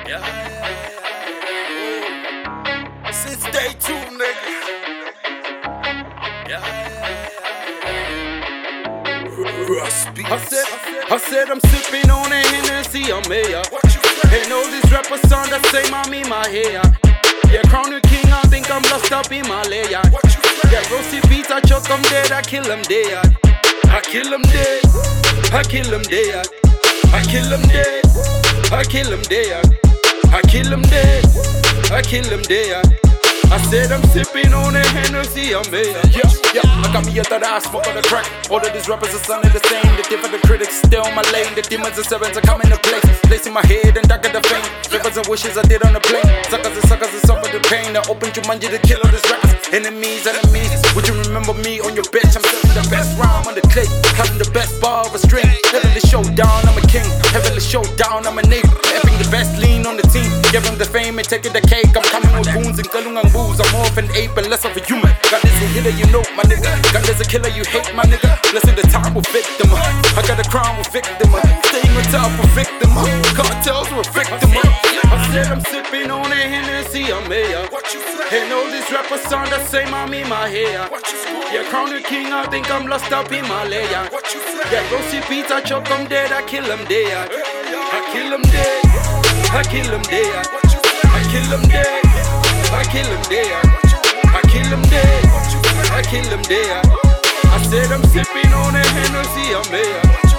Since day two, nigga. I said I'm sipping on a Hennessy, I'm here. And all these rappers sound the same, I'm in my hair. Yeah, crown the king, I think I'm lost up in my layer. Yeah, roasty beats, I choke them dead, I kill them dead. I kill them dead, I kill them dead. I kill them dead, I kill them dead. I kill them dead, I kill them dead. I said I'm sipping on a Hennessy, I'm here. Yeah, I got me a third eye, smoke on the crack. All of these rappers are sounding the same. The different critics still my lane. The demons and sevens are coming to place. Placing my head and darker the fame. Favors and wishes I did on the plane. Suckers and suffer the pain. I opened Jumanji to kill all these rappers. Enemies, would you remember me on your bitch? I'm serving the best rhyme on the clip. Having the best bar of a string. Heavenly showdown, I'm a king. Heavenly showdown, I'm a nigga. Having the best lean on the team. Give him the fame and taking the cake. I'm coming with goons and galungang booze. I'm more of an ape and less of a human. God is a healer, you know, my nigga. God is a killer, you hate, my nigga. Blessing the time with victim. I got a crown with victim. Staying on top with victim. Cartels with victim. I said I'm sipping on a Hennessy, I'm here. And all these rappers sound the same, I'm in my hair. Yeah, crown the king, I think I'm lost up in my layer. Yeah, roasty beats, I choke them dead, I kill them dead. I kill them dead, I kill them dead. I kill them dead, I kill them dead. I kill them dead, I kill them dead. I said I'm sipping on a Hennessy, I'm here.